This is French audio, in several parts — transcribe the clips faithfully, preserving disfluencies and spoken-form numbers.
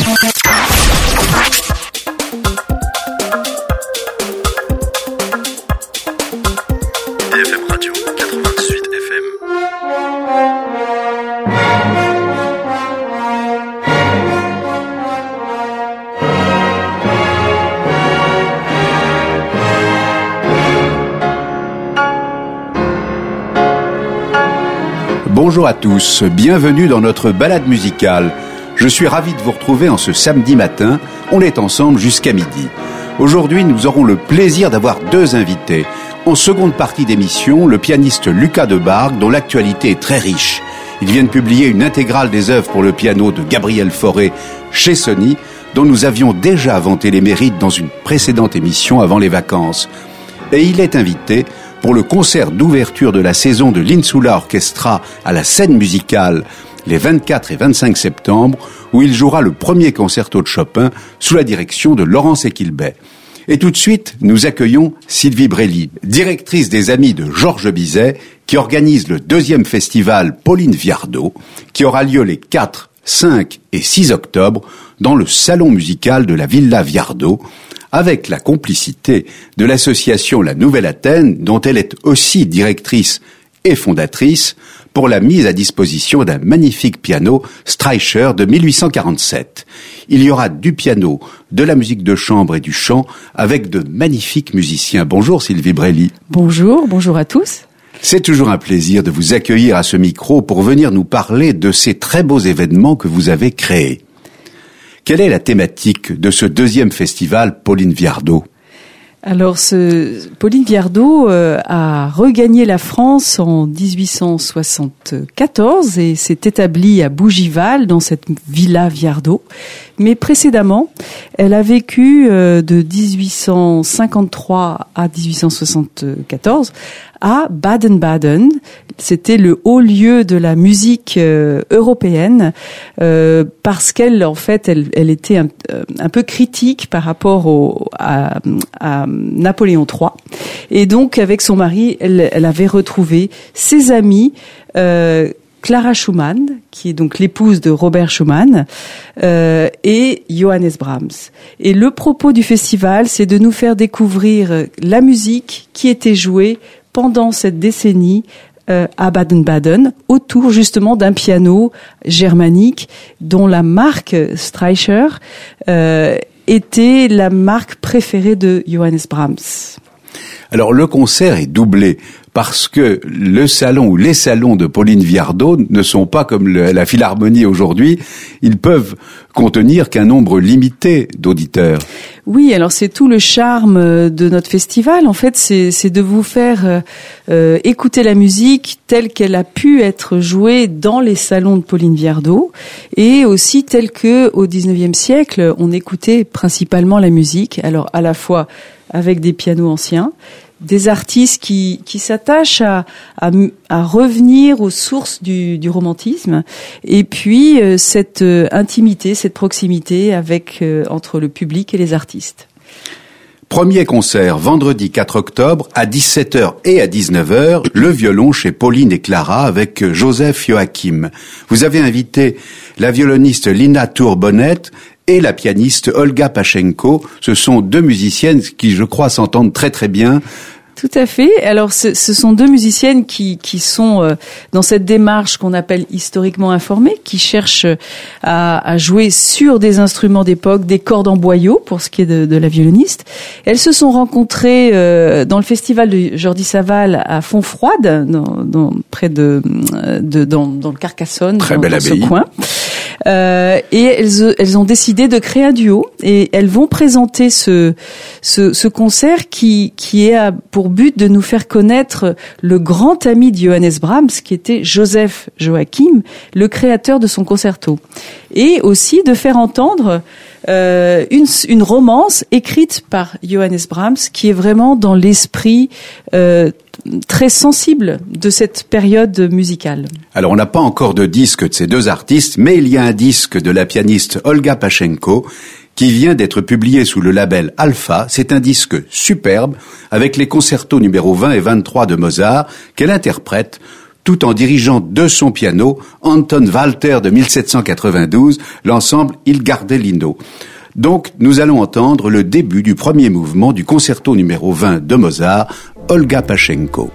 Bonjour à tous, bienvenue dans notre balade musicale. Je suis ravi de vous retrouver en ce samedi matin. On est ensemble jusqu'à midi. Aujourd'hui, nous aurons le plaisir d'avoir deux invités. En seconde partie d'émission, le pianiste Lucas Debargue, dont l'actualité est très riche. Il vient de publier une intégrale des œuvres pour le piano de Gabriel Fauré chez Sony, dont nous avions déjà vanté les mérites dans une précédente émission avant les vacances. Et il est invité pour le concert d'ouverture de la saison de l'Insula Orchestra à la Scène Musicale les vingt-quatre et vingt-cinq septembre, où il jouera le premier concerto de Chopin sous la direction de Laurence Equilbet. Et tout de suite, nous accueillons Sylvie Brély, directrice des Amis de Georges Bizet, qui organise le deuxième festival Pauline Viardot, qui aura lieu les quatre, cinq et six octobre dans le salon musical de la Villa Viardot, avec la complicité de l'association La Nouvelle Athènes, dont elle est aussi directrice et fondatrice, pour la mise à disposition d'un magnifique piano Streicher de mille huit cent quarante-sept. Il y aura du piano, de la musique de chambre et du chant, avec de magnifiques musiciens. Bonjour Sylvie Brély. Bonjour, bonjour à tous. C'est toujours un plaisir de vous accueillir à ce micro pour venir nous parler de ces très beaux événements que vous avez créés. Quelle est la thématique de ce deuxième festival Pauline Viardot ? Alors, ce, Pauline Viardot euh, a regagné la France en dix-huit cent soixante-quatorze et s'est établie à Bougival, dans cette villa Viardot. Mais précédemment, elle a vécu euh, de dix-huit cent cinquante-trois à dix-huit cent soixante-quatorze à Baden-Baden. C'était le haut lieu de la musique euh, européenne euh, parce qu'elle, en fait, elle, elle était un, un peu critique par rapport au, à, à Napoléon trois. Et donc, avec son mari, elle, elle avait retrouvé ses amis, euh, Clara Schumann, qui est donc l'épouse de Robert Schumann, euh, et Johannes Brahms. Et le propos du festival, c'est de nous faire découvrir la musique qui était jouée pendant cette décennie euh, à Baden-Baden, autour justement d'un piano germanique dont la marque Streicher euh, était la marque préférée de Johannes Brahms. Alors le concert est doublé parce que le salon ou les salons de Pauline Viardot ne sont pas comme le, la Philharmonie aujourd'hui, ils peuvent contenir qu'un nombre limité d'auditeurs. Oui, alors c'est tout le charme de notre festival. En fait, c'est, c'est de vous faire euh, écouter la musique telle qu'elle a pu être jouée dans les salons de Pauline Viardot, et aussi telle que au dix-neuvième siècle, on écoutait principalement la musique. Alors à la fois avec des pianos anciens, des artistes qui, qui s'attachent à, à, à revenir aux sources du, du romantisme, et puis euh, cette euh, intimité, cette proximité avec euh, entre le public et les artistes. Premier concert, vendredi quatre octobre, à dix-sept heures et à dix-neuf heures, le violon chez Pauline et Clara avec Joseph Joachim. Vous avez invité la violoniste Lina Tour-Bonnet et la pianiste Olga Pachenko. Ce sont deux musiciennes qui, je crois, s'entendent très très bien. Tout à fait. Alors, ce, ce sont deux musiciennes qui, qui sont euh, dans cette démarche qu'on appelle historiquement informée, qui cherchent à, à jouer sur des instruments d'époque, des cordes en boyau, pour ce qui est de, de la violoniste. Elles se sont rencontrées euh, dans le festival de Jordi Savall à Fontfroide, dans, dans, près de, de dans, dans le Carcassonne, très dans, belle dans abbaye. Ce coin. Euh, et elles, elles ont décidé de créer un duo, et elles vont présenter ce, ce, ce concert qui, qui est à, pour but de nous faire connaître le grand ami de Johannes Brahms, qui était Joseph Joachim, le créateur de son concerto, et aussi de faire entendre euh, une, une romance écrite par Johannes Brahms, qui est vraiment dans l'esprit euh, très sensible de cette période musicale. Alors on n'a pas encore de disque de ces deux artistes, mais il y a un disque de la pianiste Olga Pachenko qui vient d'être publié sous le label Alpha. C'est un disque superbe avec les concertos numéro vingt et vingt-trois de Mozart qu'elle interprète tout en dirigeant de son piano Anton Walter de mille sept cent quatre-vingt-douze, l'ensemble Il Gardelino. Donc, nous allons entendre le début du premier mouvement du concerto numéro vingt de Mozart, Olga Pachenko.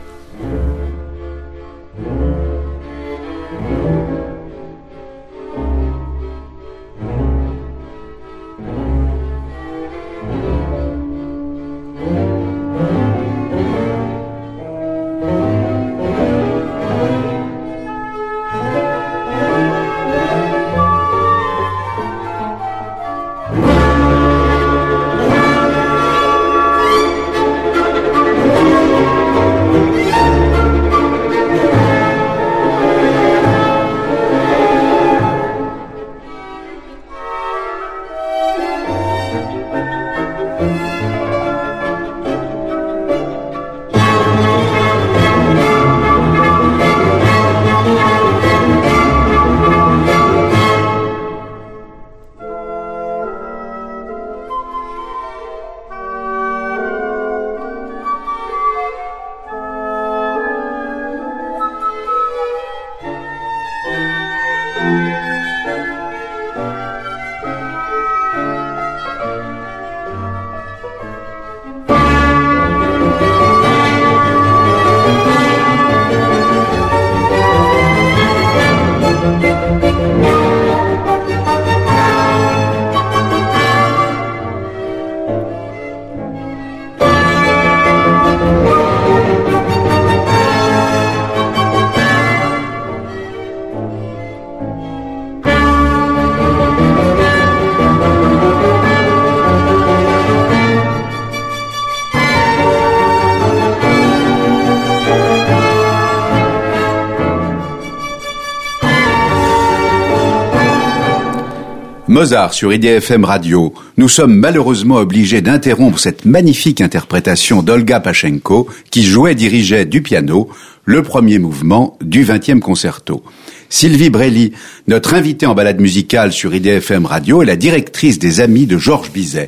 Mozart sur I D F M Radio. Nous sommes malheureusement obligés d'interrompre cette magnifique interprétation d'Olga Pachenko qui jouait et dirigeait du piano le premier mouvement du vingtième concerto. Sylvie Brelli, notre invitée en balade musicale sur I D F M Radio, est la directrice des Amis de Georges Bizet.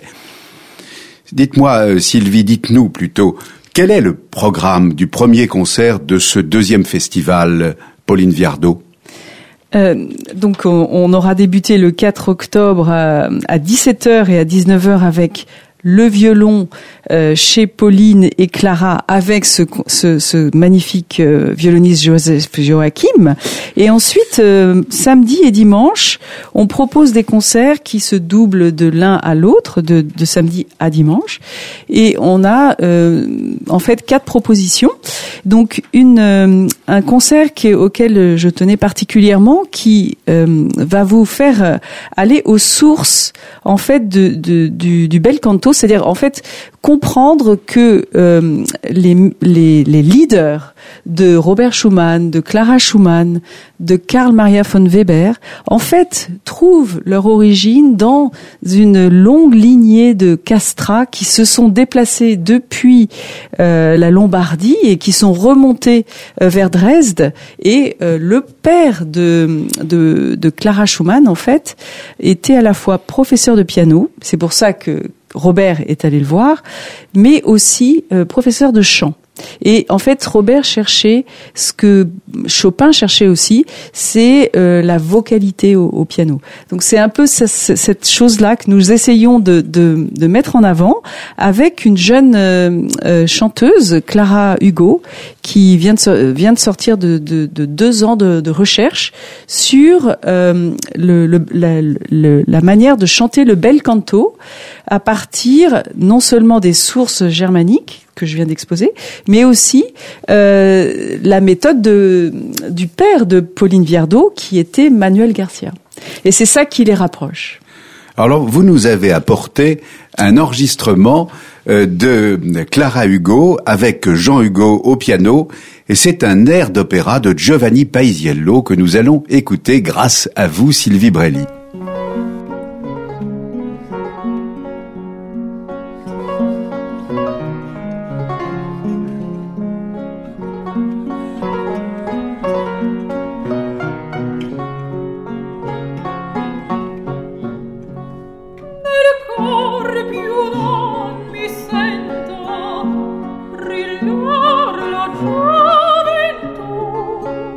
Dites-moi, Sylvie, dites-nous plutôt, quel est le programme du premier concert de ce deuxième festival, Pauline Viardot ? Euh, donc on, on aura débuté le quatre octobre à, à dix-sept heures et à dix-neuf heures avec le violon euh, chez Pauline et Clara avec ce, ce, ce magnifique euh, violoniste Joseph Joachim. Et ensuite, euh, samedi et dimanche, on propose des concerts qui se doublent de l'un à l'autre, de, de samedi à dimanche. Et on a euh, en fait quatre propositions. Donc une euh, un concert qui, auquel je tenais particulièrement, qui euh, va vous faire aller aux sources en fait de, de, du, du bel canto. C'est-à-dire, en fait, comprendre que euh, les, les, les leaders de Robert Schumann, de Clara Schumann, de Karl Maria von Weber, en fait, trouvent leur origine dans une longue lignée de castrats qui se sont déplacés depuis euh, la Lombardie et qui sont remontés euh, vers Dresde. Et euh, le père de, de, de Clara Schumann, en fait, était à la fois professeur de piano. C'est pour ça que Robert est allé le voir, mais aussi euh, professeur de chant. Et en fait, Robert cherchait ce que Chopin cherchait aussi, c'est euh, la vocalité au, au piano. Donc c'est un peu ce, ce, cette chose-là que nous essayons de, de, de mettre en avant avec une jeune euh, euh, chanteuse, Clara Hugo, qui vient de, vient de sortir de, de, de deux ans de, de recherche sur euh, le, le, la, le, la manière de chanter le bel canto à partir non seulement des sources germaniques que je viens d'exposer, mais aussi euh, la méthode de, du père de Pauline Viardot, qui était Manuel Garcia. Et c'est ça qui les rapproche. Alors, vous nous avez apporté un enregistrement euh, de Clara Hugo avec Jean Hugo au piano, et c'est un air d'opéra de Giovanni Paisiello que nous allons écouter grâce à vous, Sylvie Brelli. Gioventù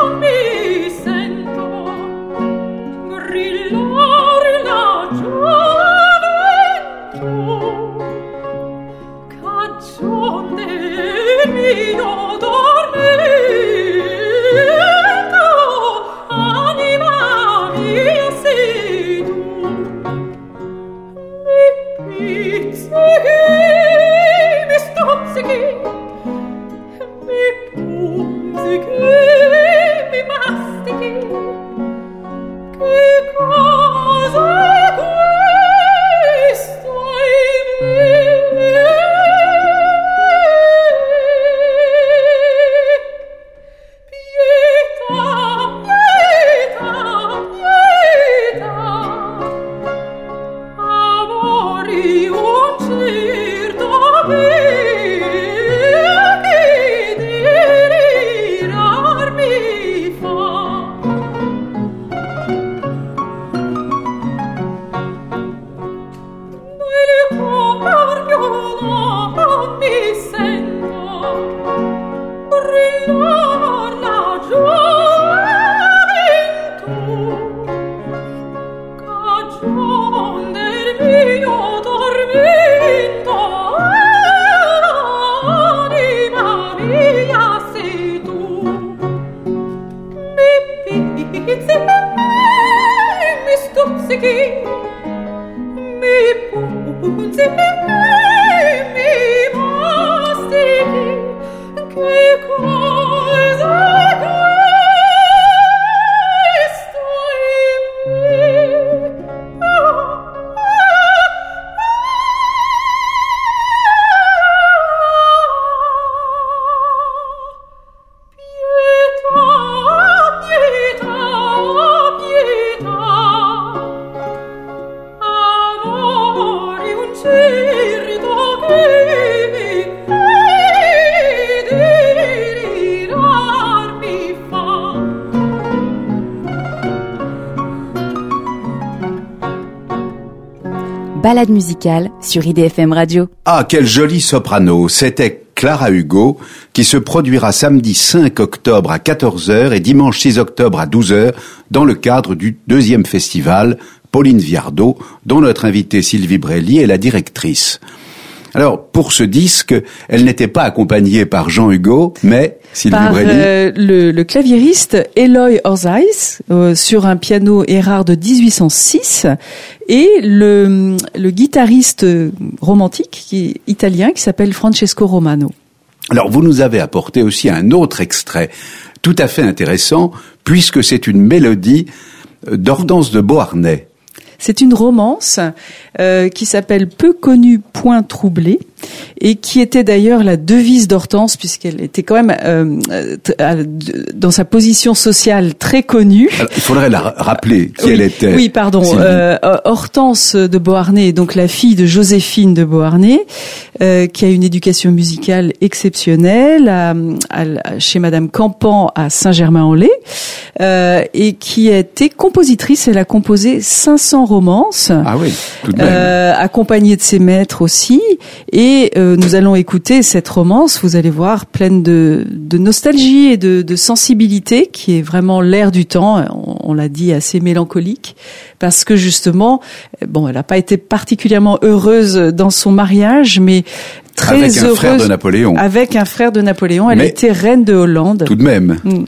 Balade musicale sur I D F M Radio. Ah, quel joli soprano! C'était Clara Hugo, qui se produira samedi cinq octobre à quatorze heures et dimanche six octobre à douze heures dans le cadre du deuxième festival Pauline Viardot, dont notre invitée Sylvie Brély est la directrice. Alors, pour ce disque, elle n'était pas accompagnée par Jean Hugo, mais Sylvie par Brély. Euh, le, le claviériste Eloy Orzais euh, sur un piano Erard de dix-huit cent six et le, le guitariste romantique qui est italien qui s'appelle Francesco Romano. Alors, vous nous avez apporté aussi un autre extrait tout à fait intéressant, puisque c'est une mélodie d'Hortense de Beauharnais. C'est une romance euh, qui s'appelle Peu connue, point troublée, et qui était d'ailleurs la devise d'Hortense, puisqu'elle était quand même euh, euh, dans sa position sociale très connue. Alors, il faudrait la rappeler qui oui, elle était. Oui, pardon. Euh, Hortense de Beauharnais, donc la fille de Joséphine de Beauharnais, euh, qui a une éducation musicale exceptionnelle à, à, chez Madame Campan à Saint-Germain-en-Laye, euh, et qui a été compositrice. Elle a composé cinq cents romances, ah oui, tout de même. Euh, accompagnée de ses maîtres aussi. Et euh, nous allons écouter cette romance, vous allez voir, pleine de, de nostalgie et de, de sensibilité, qui est vraiment l'air du temps, on, on l'a dit, assez mélancolique, parce que justement, bon, elle n'a pas été particulièrement heureuse dans son mariage, mais très avec un heureuse frère de Napoléon. Avec un frère de Napoléon, elle mais était reine de Hollande. Tout de même. Mm.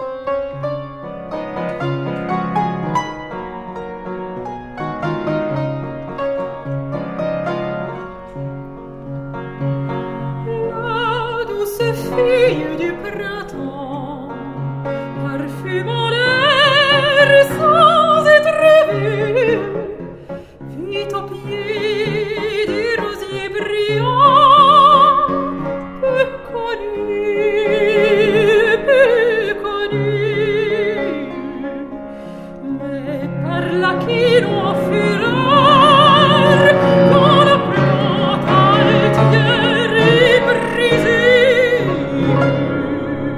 Fille du printemps, parfumant l'air sans être vue, vit au pied des rosiers brillants, peu connus, peu connus, mais par là qui l'on fureur, quand la plante altière est brisée.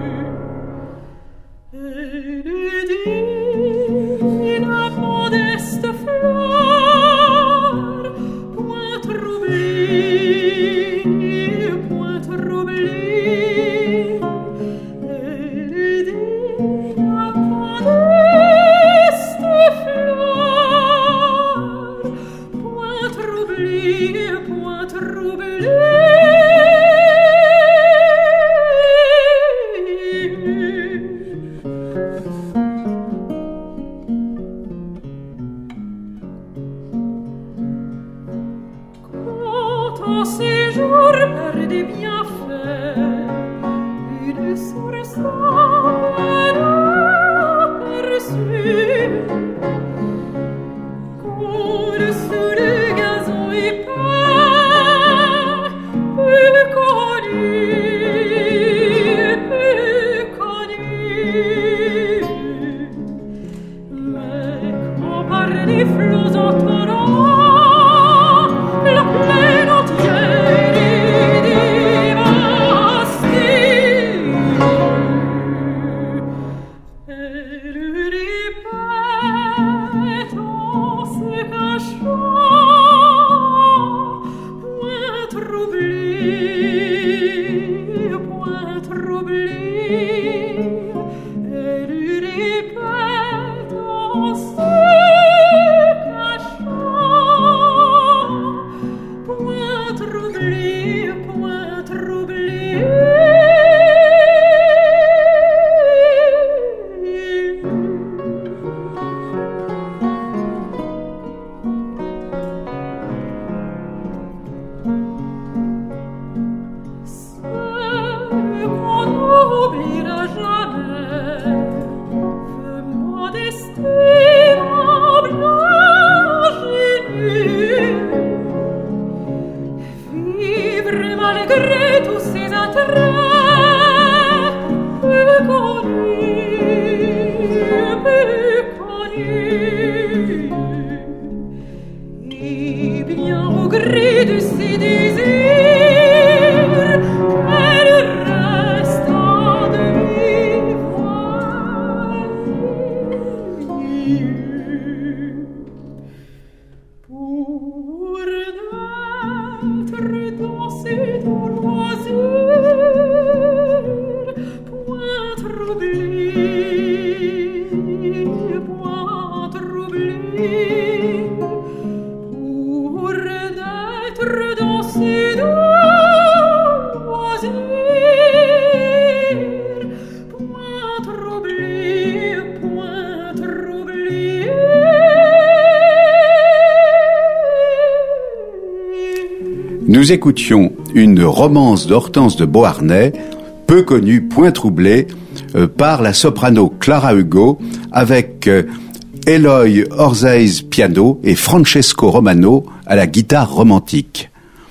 Nous écoutions une romance d'Hortense de Beauharnais, peu connue, point troublée, euh, par la soprano Clara Hugo, avec euh, Eloy Orzaiz piano et Francesco Romano à la guitare romantique.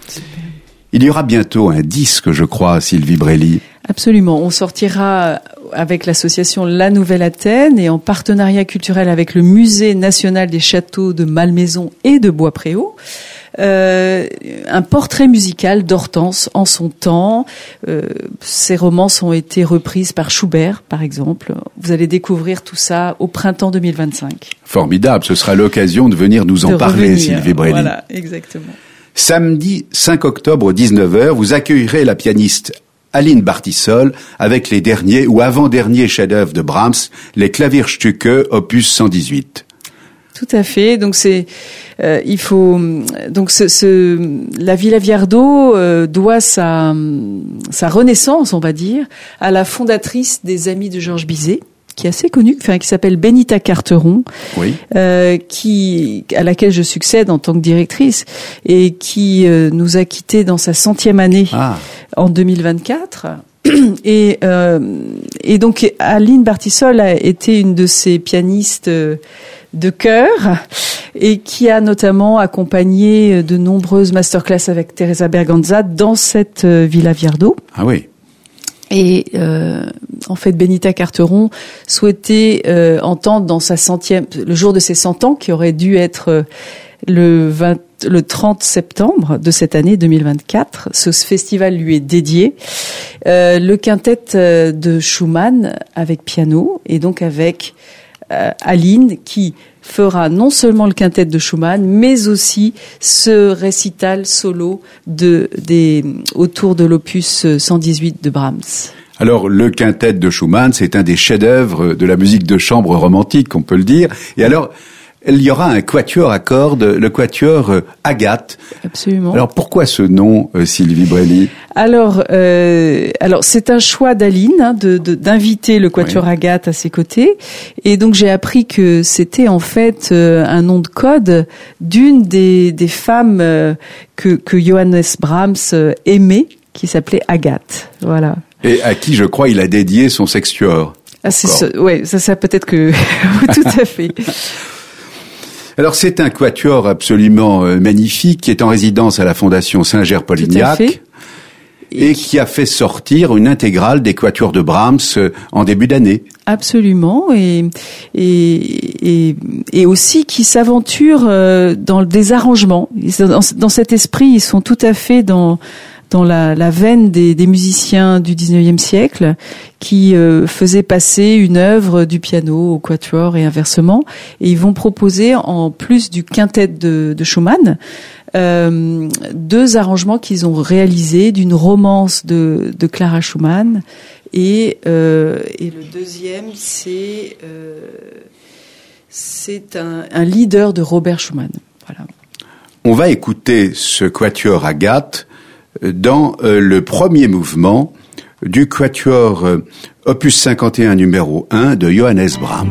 Il y aura bientôt un disque, je crois, Sylvie Brelli. Absolument. On sortira avec l'association La Nouvelle Athènes et en partenariat culturel avec le Musée national des châteaux de Malmaison et de Bois-Préau. Euh, un portrait musical d'Hortense en son temps. Euh, ses romances ont été reprises par Schubert, par exemple. Vous allez découvrir tout ça au printemps deux mille vingt-cinq. Formidable, ce sera l'occasion de venir nous en de parler, revenir. Sylvie Brelli. Voilà, exactement. Samedi cinq octobre, dix-neuf heures, vous accueillerez la pianiste Aline Bartissol avec les derniers ou avant-derniers chefs-d'œuvre de Brahms, les Klavierstücke opus cent dix-huit. Tout à fait. Donc c'est, euh, il faut donc ce, ce la Villa Viardot euh, doit sa sa renaissance, on va dire, à la fondatrice des Amis de Georges Bizet, qui est assez connue, enfin qui s'appelle Benita Carteron, oui. euh, qui à laquelle je succède en tant que directrice et qui euh, nous a quittés dans sa centième année ah. en deux mille vingt-quatre. Et euh, et donc Aline Bartissol a été une de ces pianistes euh, de chœur et qui a notamment accompagné de nombreuses masterclass avec Teresa Berganza dans cette euh, Villa Viardot. Ah oui. Et euh, en fait, Benita Carteron souhaitait euh, entendre dans sa centième, le jour de ses cent ans, qui aurait dû être euh, le vingt, le trente septembre de cette année deux mille vingt-quatre. Ce festival lui est dédié. Euh, le quintet euh, de Schumann avec piano et donc avec euh, Aline qui fera non seulement le quintet de Schumann, mais aussi ce récital solo de, des, autour de l'opus cent dix-huit de Brahms. Alors, le quintet de Schumann, c'est un des chefs-d'œuvre de la musique de chambre romantique, on peut le dire. Et alors, il y aura un quatuor à cordes, le quatuor euh, Agathe. Absolument. Alors, pourquoi ce nom, euh, Sylvie Brelli ? Alors, euh, alors c'est un choix d'Aline hein, de, de, d'inviter le quatuor oui. Agathe à ses côtés. Et donc, j'ai appris que c'était en fait euh, un nom de code d'une des, des femmes euh, que, que Johannes Brahms euh, aimait, qui s'appelait Agathe. Voilà. Et à qui, je crois, il a dédié son sextuor. Ah, c'est ça, ouais, ça, ça peut-être que tout à fait. Alors c'est un quatuor absolument euh, magnifique qui est en résidence à la Fondation Singer-Polignac et, et qui a fait sortir une intégrale des quatuors de Brahms euh, en début d'année. Absolument, et et et, et aussi qui s'aventure euh, dans des arrangements. Dans, dans cet esprit, ils sont tout à fait dans dans la, la veine des, des musiciens du dix-neuvième siècle qui euh, faisaient passer une œuvre du piano au quatuor et inversement. Et ils vont proposer, en plus du quintet de, de Schumann, euh, deux arrangements qu'ils ont réalisés d'une romance de, de Clara Schumann. Et, euh, et le deuxième, c'est, euh, c'est un, un leader de Robert Schumann. Voilà. On va écouter ce quatuor Agathe dans euh, le premier mouvement du quatuor euh, opus cinquante et un numéro un de Johannes Brahms.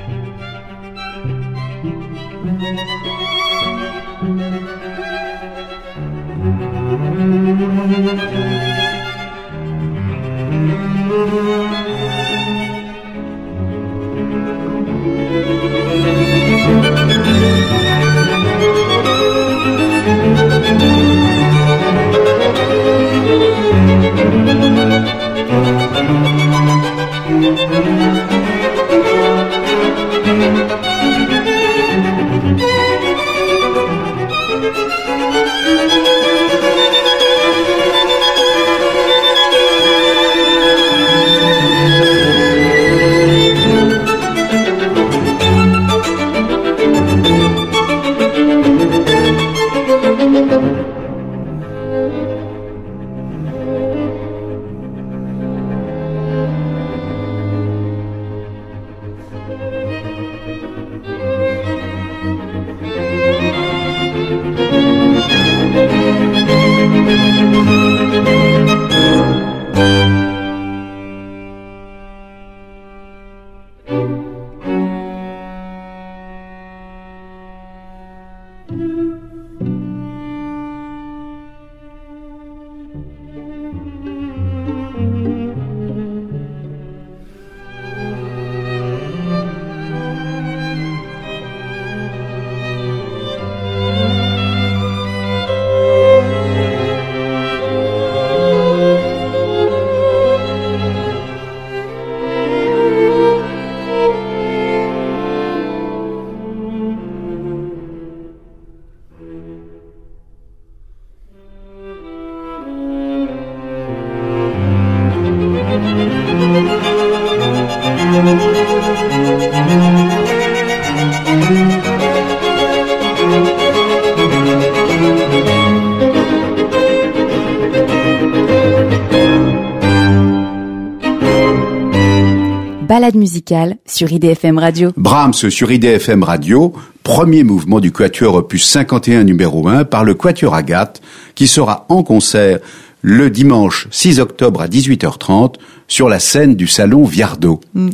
Balade musicale sur I D F M Radio. Brahms sur I D F M Radio, premier mouvement du quatuor opus cinquante et un numéro un par le quatuor Agathe, qui sera en concert le dimanche six octobre à dix-huit heures trente sur la scène du salon Viardot. Mm.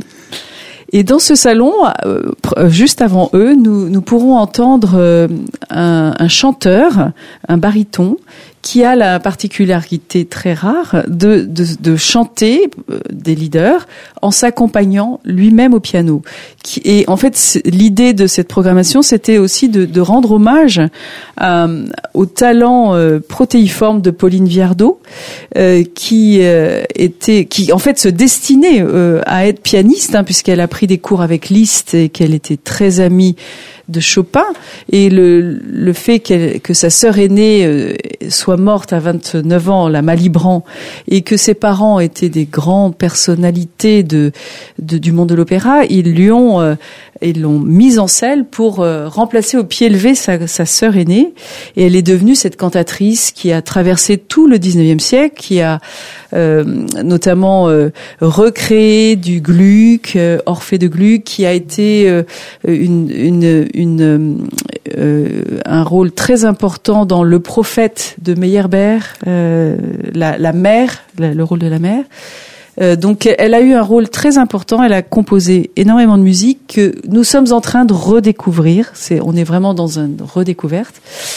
Et dans ce salon, euh, juste avant eux, nous, nous pourrons entendre euh, un, un chanteur, un baryton, qui a la particularité très rare de, de, de chanter euh, des leaders en s'accompagnant lui-même au piano. Qui, et en fait, l'idée de cette programmation, c'était aussi de, de rendre hommage euh, au talent euh, protéiforme de Pauline Viardot, euh, qui euh, était, qui en fait se destinait euh, à être pianiste, hein, puisqu'elle a pris des cours avec Liszt et qu'elle était très amie de Chopin, et le, le fait qu'elle, que sa sœur aînée euh, soit morte à vingt-neuf ans, la Malibran, et que ses parents étaient des grandes personnalités de, de du monde de l'opéra, ils lui ont euh, ils l'ont mise en selle pour euh, remplacer au pied levé sa, sa sœur aînée, et elle est devenue cette cantatrice qui a traversé tout le dix-neuvième siècle, qui a euh, notamment euh, recréé du Gluck, euh, Orphée de Gluck, qui a été euh, une, une, une euh, un rôle très important dans Le Prophète de Meyerbeer, euh, la, la mère, la, le rôle de la mère. Euh, donc, elle a eu un rôle très important. Elle a composé énormément de musique que nous sommes en train de redécouvrir. C'est, on est vraiment dans une redécouverte.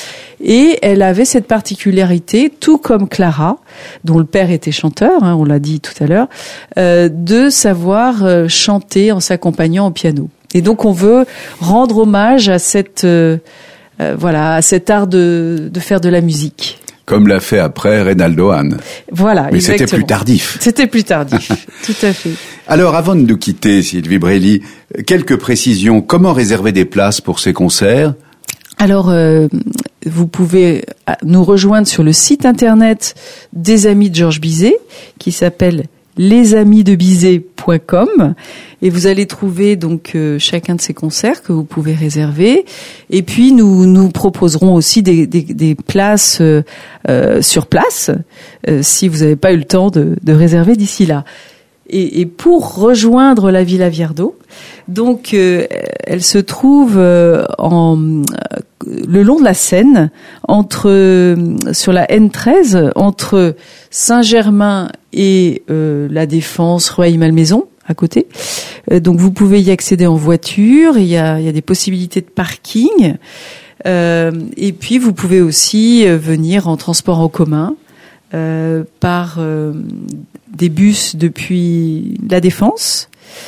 Et elle avait cette particularité, tout comme Clara, dont le père était chanteur, hein, on l'a dit tout à l'heure, euh, de savoir euh, chanter en s'accompagnant au piano. Et donc on veut rendre hommage à cette euh, euh, voilà, à cet art de de faire de la musique. Comme l'a fait après Reynaldo Hahn. Voilà, mais exactement. C'était plus tardif. C'était plus tardif, tout à fait. Alors, avant de nous quitter, Sylvie Brély, quelques précisions. Comment réserver des places pour ces concerts ? Alors, euh, vous pouvez nous rejoindre sur le site internet des Amis de Georges Bizet, qui s'appelle les amis de bizet point com, et vous allez trouver donc euh, chacun de ces concerts que vous pouvez réserver. Et puis nous nous proposerons aussi des des, des places euh, euh, sur place euh, si vous n'avez pas eu le temps de, de réserver d'ici là. Et, et pour rejoindre la Villa Viardot, donc euh, elle se trouve euh, en euh, le long de la Seine, entre euh, sur la N treize, entre Saint-Germain et euh, la Défense, Rueil-Malmaison, à côté. Euh, donc vous pouvez y accéder en voiture. Il y a, il y a des possibilités de parking. Euh, et puis vous pouvez aussi euh, venir en transport en commun. Euh, par euh, des bus depuis la Défense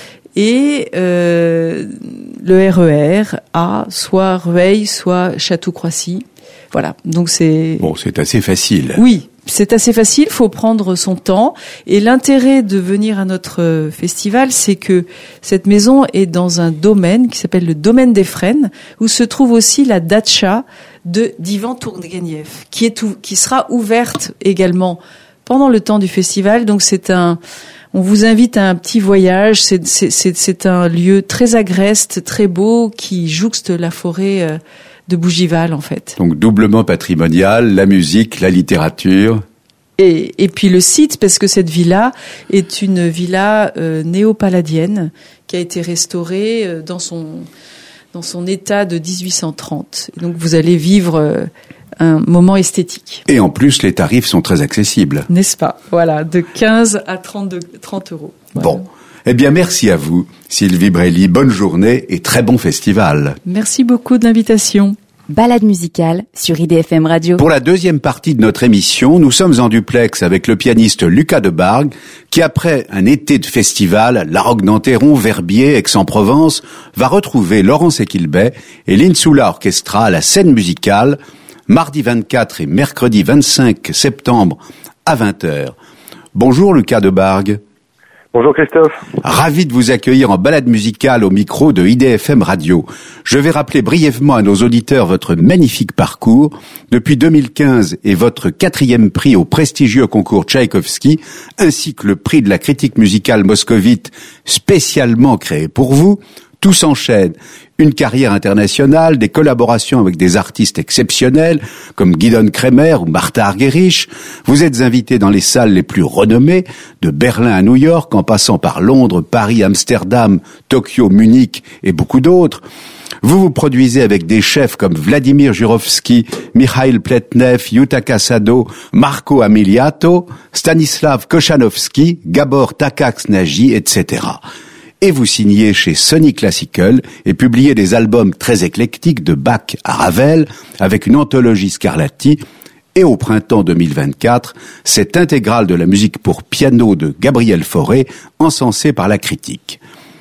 et euh, le R E R A, soit Rueil, soit Château-Croissy. Voilà, donc c'est... Bon, c'est assez facile. Oui, c'est assez facile, faut prendre son temps. Et l'intérêt de venir à notre festival, c'est que cette maison est dans un domaine qui s'appelle le domaine des Frênes, où se trouve aussi la datcha de d'Ivan Tourguenieff, qui est tout, qui sera ouverte également pendant le temps du festival. Donc c'est un, on vous invite à un petit voyage. C'est c'est c'est, c'est un lieu très agreste, très beau, qui jouxte la forêt euh, de Bougival en fait. Donc doublement patrimonial, la musique, la littérature. Et, et puis le site, parce que cette villa est une villa euh, néo-palladienne qui a été restaurée euh, dans son dans son état de dix-huit cent trente. Et donc vous allez vivre euh, un moment esthétique. Et en plus, les tarifs sont très accessibles. N'est-ce pas ? Voilà, de quinze à trente, trente euros. Voilà. Bon. Eh bien, merci à vous, Sylvie Brély. Bonne journée et très bon festival. Merci beaucoup de l'invitation. Balade musicale sur I D F M Radio. Pour la deuxième partie de notre émission, nous sommes en duplex avec le pianiste Lucas Debargue, qui après un été de festival, La Roque-Nanterron, Verbier, Aix-en-Provence, va retrouver Laurence Equilbet et l'Insula Orchestra à la scène musicale, mardi vingt-quatre et mercredi vingt-cinq septembre à vingt heures. Bonjour Lucas Debargue. Bonjour Christophe. Ravi de vous accueillir en balade musicale au micro de I D F M Radio. Je vais rappeler brièvement à nos auditeurs votre magnifique parcours. Depuis deux mille quinze et votre quatrième prix au prestigieux concours Tchaïkovski, ainsi que le prix de la critique musicale moscovite spécialement créé pour vous. Tout s'enchaîne. Une carrière internationale, des collaborations avec des artistes exceptionnels, comme Gidon Kremer ou Martha Argerich. Vous êtes invité dans les salles les plus renommées, de Berlin à New York, en passant par Londres, Paris, Amsterdam, Tokyo, Munich et beaucoup d'autres. Vous vous produisez avec des chefs comme Vladimir Jurovski, Mikhail Pletnev, Yutaka Sado, Marco Amiliato, Stanislav Kochanowski, Gabor Takacs-Nagy, et cetera. Et vous signez chez Sony Classical et publiez des albums très éclectiques de Bach à Ravel avec une anthologie Scarlatti. Et au printemps deux mille vingt-quatre, cette intégrale de la musique pour piano de Gabriel Fauré, encensée par la critique.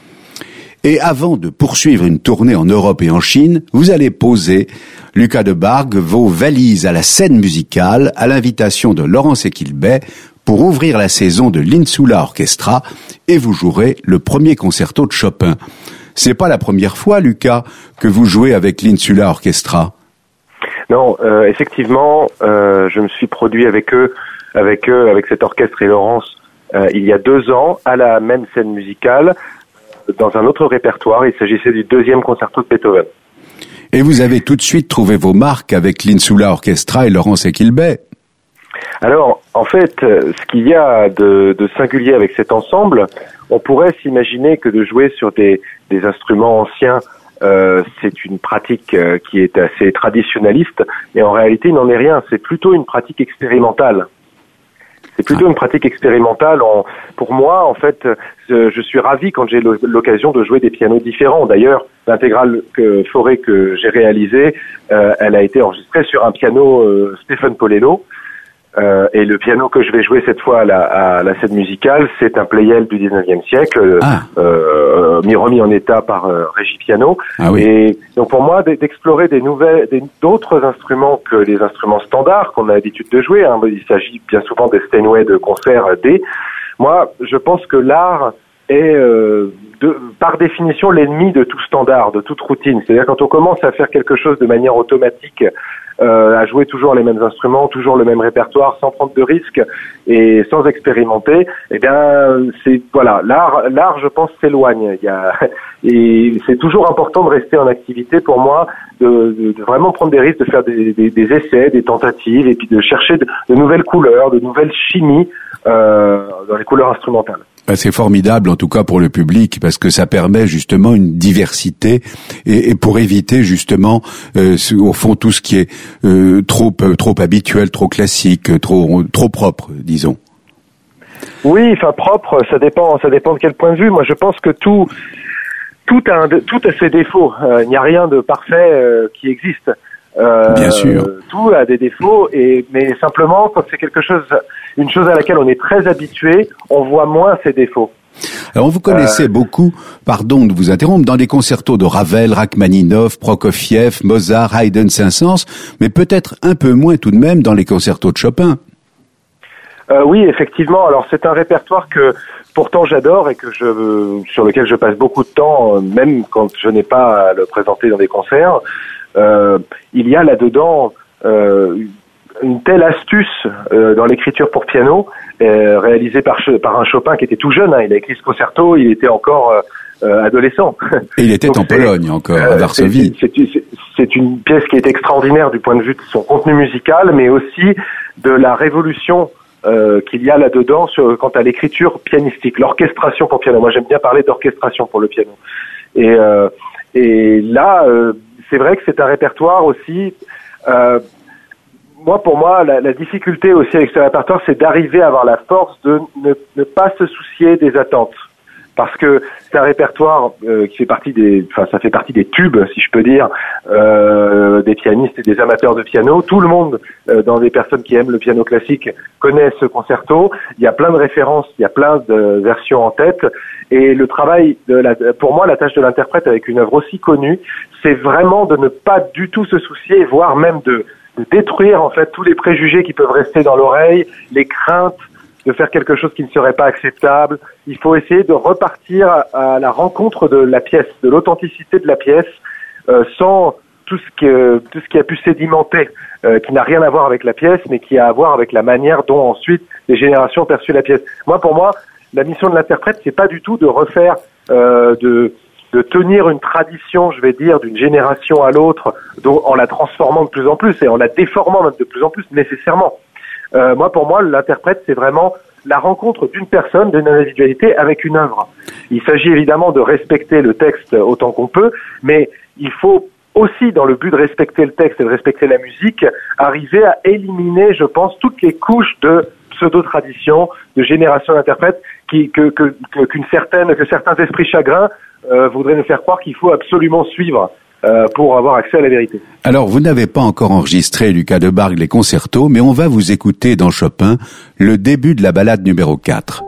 Et avant de poursuivre une tournée en Europe et en Chine, vous allez poser, Lucas Debargue, vos valises à la scène musicale à l'invitation de Laurence Equilbet pour ouvrir la saison de l'Insula Orchestra, et vous jouerez le premier concerto de Chopin. C'est pas la première fois, Lucas, que vous jouez avec l'Insula Orchestra. Non, euh, effectivement, euh, je me suis produit avec eux, avec eux, avec cet orchestre et Laurence, euh, il y a deux ans, à la même scène musicale, dans un autre répertoire. Il s'agissait du deuxième concerto de Beethoven. Et vous avez tout de suite trouvé vos marques avec l'Insula Orchestra et Laurence Equilbet. Alors, en fait, ce qu'il y a de, de singulier avec cet ensemble, on pourrait s'imaginer que de jouer sur des, des instruments anciens, euh, c'est une pratique euh, qui est assez traditionnaliste, mais en réalité, il n'en est rien. C'est plutôt une pratique expérimentale. C'est plutôt une pratique expérimentale. En, pour moi, en fait, je, je suis ravi quand j'ai l'occasion de jouer des pianos différents. D'ailleurs, l'intégrale que, Forêt que j'ai réalisée, euh, elle a été enregistrée sur un piano euh, Stéphane Polello. Euh, et le piano que je vais jouer cette fois à la, à la scène musicale, c'est un Pleyel du dix-neuvième siècle, ah. euh, mis remis en état par euh, Régie Piano. Ah oui. Et donc pour moi, d'explorer des nouvelles, des, d'autres instruments que les instruments standards qu'on a l'habitude de jouer. Hein, il s'agit bien souvent des Steinway de concert D. Moi, je pense que l'art est euh, de, par définition l'ennemi de tout standard, de toute routine. C'est-à-dire quand on commence à faire quelque chose de manière automatique, euh, à jouer toujours les mêmes instruments, toujours le même répertoire, sans prendre de risques et sans expérimenter, eh bien, c'est voilà, l'art, l'art, je pense, s'éloigne. Il y a et c'est toujours important de rester en activité pour moi, de, de, de vraiment prendre des risques, de faire des, des, des essais, des tentatives, et puis de chercher de, de nouvelles couleurs, de nouvelles chimies euh, dans les couleurs instrumentales. C'est formidable, en tout cas pour le public, parce que ça permet justement une diversité et, et pour éviter justement, euh, au fond, tout ce qui est euh, trop trop habituel, trop classique, trop trop propre, disons. Oui, enfin propre, ça dépend, ça dépend de quel point de vue. Moi, je pense que tout tout a un, tout a ses défauts. Euh, il n'y a rien de parfait euh, qui existe. Euh, Bien sûr. Tout a des défauts, et mais simplement quand c'est quelque chose, une chose à laquelle on est très habitué, on voit moins ses défauts. Alors vous connaissez euh... beaucoup, pardon de vous interrompre, dans les concertos de Ravel, Rachmaninov, Prokofiev, Mozart, Haydn, Saint-Saëns, mais peut-être un peu moins tout de même dans les concertos de Chopin. Euh, oui, effectivement. Alors c'est un répertoire que pourtant j'adore et que je sur lequel je passe beaucoup de temps, même quand je n'ai pas à le présenter dans des concerts. Euh, il y a là-dedans euh, une telle astuce euh, dans l'écriture pour piano, euh, réalisée par, par un Chopin qui était tout jeune. Hein, il a écrit ce concerto, il était encore euh, adolescent. Et il était Donc en Pologne encore, euh, à Varsovie. C'est, c'est, c'est, c'est une pièce qui est extraordinaire du point de vue de son contenu musical, mais aussi de la révolution euh, qu'il y a là-dedans sur, quant à l'écriture pianistique, l'orchestration pour piano. Moi, j'aime bien parler d'orchestration pour le piano. Et, euh, et là... Euh, c'est vrai que c'est un répertoire aussi. Euh, moi, pour moi, la, la difficulté aussi avec ce répertoire, c'est d'arriver à avoir la force de ne, ne pas se soucier des attentes, parce que c'est un répertoire euh, qui fait partie des, enfin, ça fait partie des tubes, si je peux dire, euh, des pianistes et des amateurs de piano. Tout le monde, euh, dans des personnes qui aiment le piano classique, connaît ce concerto. Il y a plein de références, il y a plein de versions en tête. Et le travail de la, pour moi, la tâche de l'interprète avec une œuvre aussi connue, c'est vraiment de ne pas du tout se soucier, voire même de, de détruire en fait tous les préjugés qui peuvent rester dans l'oreille, les craintes de faire quelque chose qui ne serait pas acceptable. Il faut essayer de repartir à, à la rencontre de la pièce, de l'authenticité de la pièce, euh, sans tout ce que tout ce qui a pu sédimenter, euh, qui n'a rien à voir avec la pièce, mais qui a à voir avec la manière dont ensuite les générations ont perçu la pièce. Moi, pour moi, la mission de l'interprète, c'est pas du tout de refaire, euh, de de tenir une tradition, je vais dire, d'une génération à l'autre, dont, en la transformant de plus en plus et en la déformant même de plus en plus nécessairement. Euh, moi, pour moi, l'interprète, c'est vraiment la rencontre d'une personne, d'une individualité avec une œuvre. Il s'agit évidemment de respecter le texte autant qu'on peut, mais il faut aussi, dans le but de respecter le texte et de respecter la musique, arriver à éliminer, je pense, toutes les couches de pseudo-tradition, de génération d'interprètes, qui, que, que, que, qu'une certaine, que certains esprits chagrins euh, voudraient nous faire croire qu'il faut absolument suivre euh, pour avoir accès à la vérité. Alors, vous n'avez pas encore enregistré, Lucas Debargue, les concertos, mais on va vous écouter dans Chopin le début de la ballade numéro quatre.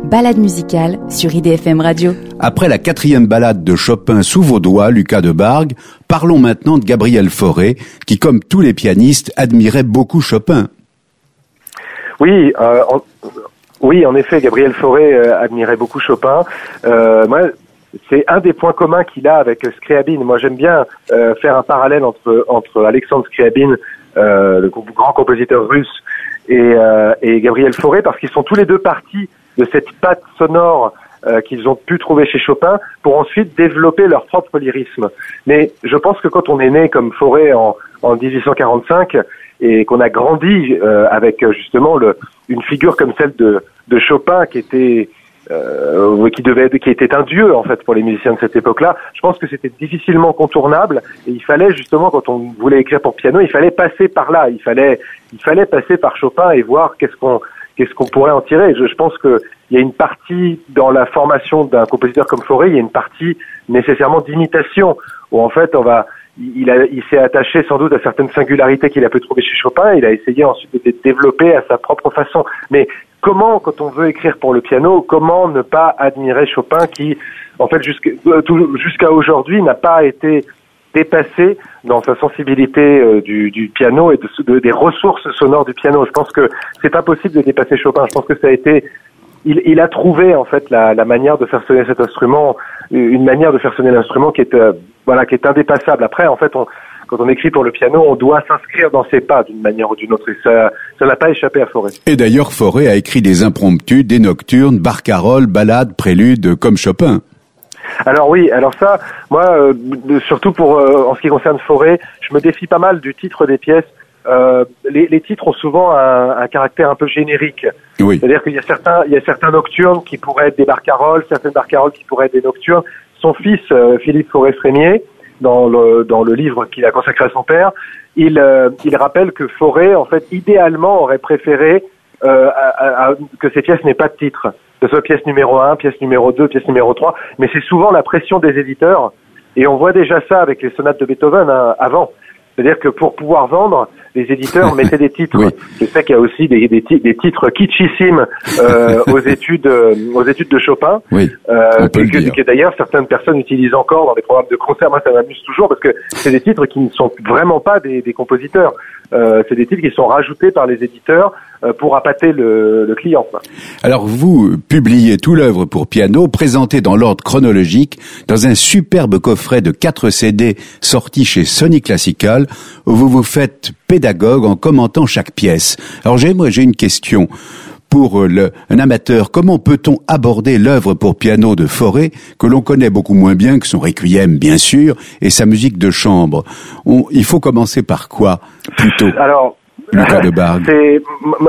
Balade musicale sur I D F M Radio. Après la quatrième balade de Chopin sous vos doigts, Lucas de Bargue, parlons maintenant de Gabriel Fauré, qui, comme tous les pianistes, admirait beaucoup Chopin. Oui, euh, en, oui, en effet, Gabriel Fauré euh, admirait beaucoup Chopin. Euh, moi, c'est un des points communs qu'il a avec Scriabine. Moi, j'aime bien euh, faire un parallèle entre entre Alexandre Scriabine, euh, le grand compositeur russe, et, euh, et Gabriel Fauré, parce qu'ils sont tous les deux partis de cette patte sonore euh, qu'ils ont pu trouver chez Chopin pour ensuite développer leur propre lyrisme. Mais je pense que quand on est né comme Fauré en, en dix-huit cent quarante-cinq et qu'on a grandi euh, avec justement le, une figure comme celle de, de Chopin qui était euh, qui devait qui était un dieu en fait pour les musiciens de cette époque-là, je pense que c'était difficilement contournable et il fallait justement, quand on voulait écrire pour piano, il fallait passer par là, il fallait il fallait passer par Chopin et voir qu'est-ce qu'on qu'est-ce qu'on pourrait en tirer. Je, je pense que il y a une partie dans la formation d'un compositeur comme Fauré, il y a une partie nécessairement d'imitation où en fait on va il a il s'est attaché sans doute à certaines singularités qu'il a pu trouver chez Chopin, il a essayé ensuite de les développer à sa propre façon. Mais comment, quand on veut écrire pour le piano, comment ne pas admirer Chopin qui, en fait, jusqu'à, jusqu'à aujourd'hui, n'a pas été dépassé dans sa sensibilité euh, du, du piano et de, de, des ressources sonores du piano. Je pense que c'est pas possible de dépasser Chopin. Je pense que ça a été, il, il a trouvé en fait la, la manière de faire sonner cet instrument, une manière de faire sonner l'instrument qui est, euh, voilà, qui est indépassable. Après, en fait, on quand on écrit pour le piano, on doit s'inscrire dans ses pas d'une manière ou d'une autre. Et ça, ça n'a pas échappé à Fauré. Et d'ailleurs, Fauré a écrit des impromptus, des nocturnes, barcarolles, ballades, préludes, comme Chopin. Alors oui, alors ça, moi, euh, surtout pour euh, en ce qui concerne Fauré, je me défie pas mal du titre des pièces. Euh, les, les titres ont souvent un, un caractère un peu générique. Oui. C'est-à-dire qu'il y a certains, il y a certains nocturnes qui pourraient être des barcarolles, certaines barcarolles qui pourraient être des nocturnes. Son fils, euh, Philippe Fauré-Frémier, dans le dans le livre qu'il a consacré à son père, il euh, il rappelle que Fauré, en fait, idéalement aurait préféré euh, à, à, que ces pièces n'aient pas de titre, que ce soit pièce numéro un, pièce numéro deux, pièce numéro trois, mais c'est souvent la pression des éditeurs, et on voit déjà ça avec les sonates de Beethoven hein, avant. C'est-à-dire que pour pouvoir vendre, les éditeurs mettaient des titres. Oui. Je sais qu'il y a aussi des, des, des titres kitschissimes euh, aux études euh, aux études de Chopin, oui, euh, que, que, que d'ailleurs certaines personnes utilisent encore dans des programmes de concert. Moi, ça m'amuse toujours parce que c'est des titres qui ne sont vraiment pas des, des compositeurs. Euh, c'est des titres qui sont rajoutés par les éditeurs euh, pour appâter le, le client. Quoi. Alors vous publiez tout l'œuvre pour piano, présenté dans l'ordre chronologique, dans un superbe coffret de quatre C D sorti chez Sony Classical, où vous vous faites pédagogue en commentant chaque pièce. Alors j'ai, moi, j'ai une question. Pour le, un amateur, comment peut-on aborder l'œuvre pour piano de Fauré, que l'on connaît beaucoup moins bien que son requiem, bien sûr, et sa musique de chambre? On, il faut commencer par quoi, plutôt? Alors, Lucas de Bargue. C'est,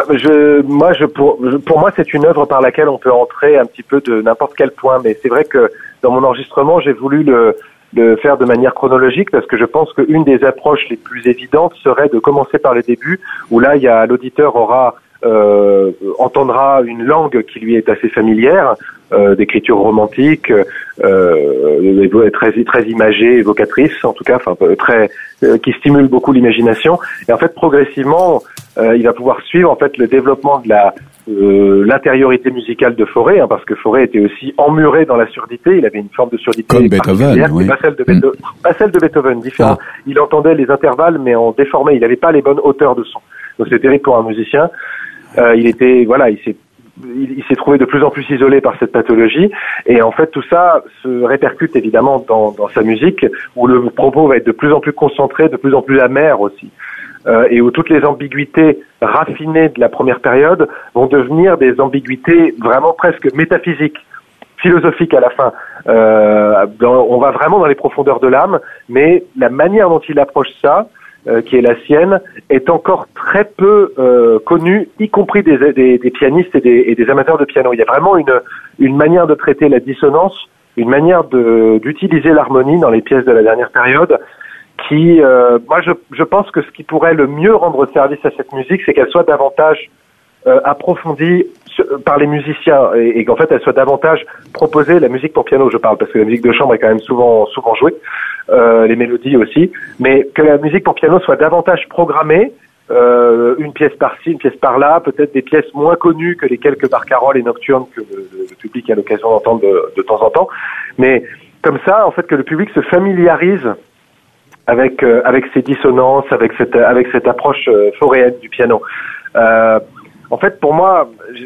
je, moi, je, pour, pour moi, c'est une œuvre par laquelle on peut entrer un petit peu de n'importe quel point, mais c'est vrai que dans mon enregistrement, j'ai voulu le, le faire de manière chronologique parce que je pense qu'une des approches les plus évidentes serait de commencer par le début, où là, il y a, l'auditeur aura Euh, entendra une langue qui lui est assez familière, euh, d'écriture romantique, euh, très très imagée, évocatrice en tout cas, enfin très euh, qui stimule beaucoup l'imagination. Et en fait, progressivement, euh, il va pouvoir suivre en fait le développement de la euh, l'intériorité musicale de Fauré, hein, parce que Fauré était aussi emmuré dans la surdité. Il avait une forme de surdité comme Beethoven, oui. pas celle de Beethoven, mmh. pas celle de Beethoven, différent. Ah. Il entendait les intervalles, mais en déformé. Il n'avait pas les bonnes hauteurs de son. Donc c'est terrible pour un musicien. Euh, il était, voilà, il s'est, il, il s'est trouvé de plus en plus isolé par cette pathologie, et en fait tout ça se répercute évidemment dans, dans sa musique, où le propos va être de plus en plus concentré, de plus en plus amer aussi, euh, et où toutes les ambiguïtés raffinées de la première période vont devenir des ambiguïtés vraiment presque métaphysiques, philosophiques à la fin. Euh, dans, on va vraiment dans les profondeurs de l'âme, mais la manière dont il approche ça, Euh, qui est la sienne, est encore très peu euh, connue, y compris des, des, des pianistes et des, et des amateurs de piano. Il y a vraiment une, une manière de traiter la dissonance, une manière de, d'utiliser l'harmonie dans les pièces de la dernière période, qui, euh, moi je, je pense que ce qui pourrait le mieux rendre service à cette musique, c'est qu'elle soit davantage euh, approfondie par les musiciens, et, et qu'en fait elle soit davantage proposée, la musique pour piano je parle, parce que la musique de chambre est quand même souvent souvent jouée, euh, les mélodies aussi, mais que la musique pour piano soit davantage programmée, euh, une pièce par-ci, une pièce par-là, peut-être des pièces moins connues que les quelques barcarolles et nocturnes que le, le public a l'occasion d'entendre de, de temps en temps. Mais comme ça, en fait, que le public se familiarise avec euh, avec ces dissonances, avec cette avec cette approche euh, foréenne du piano. Euh, en fait, pour moi,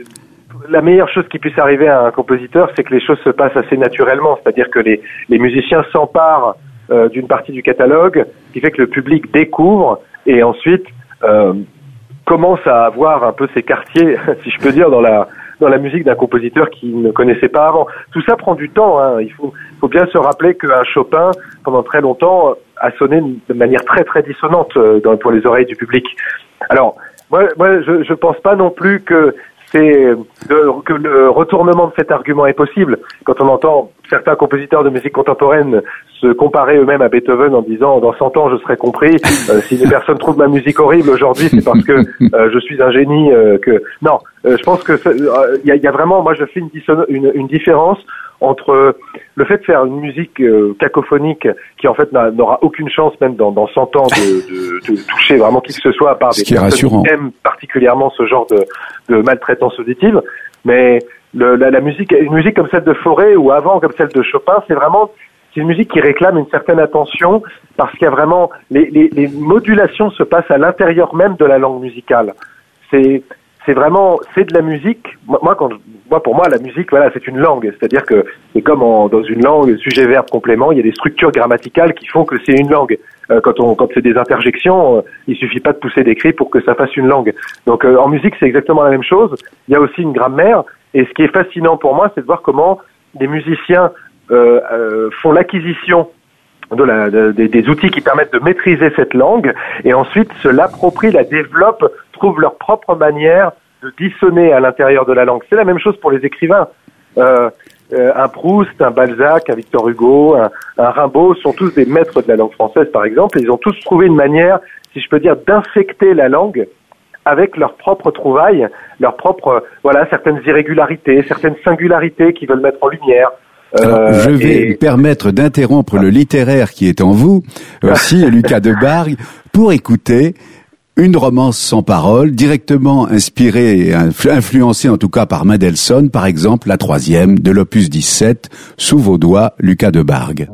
la meilleure chose qui puisse arriver à un compositeur, c'est que les choses se passent assez naturellement, c'est-à-dire que les les musiciens s'emparent euh, d'une partie du catalogue, qui fait que le public découvre et ensuite euh, commence à avoir un peu ses quartiers, si je peux dire, dans la dans la musique d'un compositeur qui ne connaissait pas avant. Tout ça prend du temps, hein. Il faut faut bien se rappeler qu'un Chopin, pendant très longtemps, a sonné de manière très très dissonante euh, dans, pour les oreilles du public. Alors, moi, moi je je pense pas non plus que c'est de, que le retournement de cet argument est possible. Quand on entend certains compositeurs de musique contemporaine se comparer eux-mêmes à Beethoven en disant dans cent ans je serai compris, euh, si les personnes trouvent ma musique horrible aujourd'hui c'est parce que euh, je suis un génie, euh, que non, euh, je pense que il euh, y, a, y a vraiment, moi je fais une, une, une différence entre le fait de faire une musique euh, cacophonique qui en fait n'aura aucune chance même dans, dans cent ans de, de, de toucher vraiment qui que ce soit à part ce des qui personnes qui aiment particulièrement ce genre de, de maltraitance auditive, mais le, la, la musique, une musique comme celle de Fauré ou avant comme celle de Chopin, c'est vraiment c'est une musique qui réclame une certaine attention parce qu'il y a vraiment les, les, les modulations se passent à l'intérieur même de la langue musicale. C'est c'est vraiment c'est de la musique. Moi, quand je, moi pour moi la musique, voilà, c'est une langue. C'est-à-dire que c'est comme en, dans une langue sujet verbe complément, il y a des structures grammaticales qui font que c'est une langue. Euh, quand on quand c'est des interjections, euh, il suffit pas de pousser des cris pour que ça fasse une langue. Donc euh, en musique c'est exactement la même chose. Il y a aussi une grammaire. Et ce qui est fascinant pour moi, c'est de voir comment des musiciens euh, euh, font l'acquisition de la, de, de, des outils qui permettent de maîtriser cette langue et ensuite se l'approprient, la développent, trouvent leur propre manière de dissonner à l'intérieur de la langue. C'est la même chose pour les écrivains. Euh, euh, un Proust, un Balzac, un Victor Hugo, un, un Rimbaud sont tous des maîtres de la langue française, par exemple, et ils ont tous trouvé une manière, si je peux dire, d'infecter la langue avec leurs propres trouvailles, leurs propres, voilà, certaines irrégularités, certaines singularités qu'ils veulent mettre en lumière. Alors, euh, je vais et... me permettre d'interrompre le littéraire qui est en vous, aussi, Lucas Debargue, pour écouter une romance sans parole, directement inspirée et influencée en tout cas par Mendelssohn, par exemple, la troisième de l'opus dix-sept, Sous vos doigts, Lucas Debargue.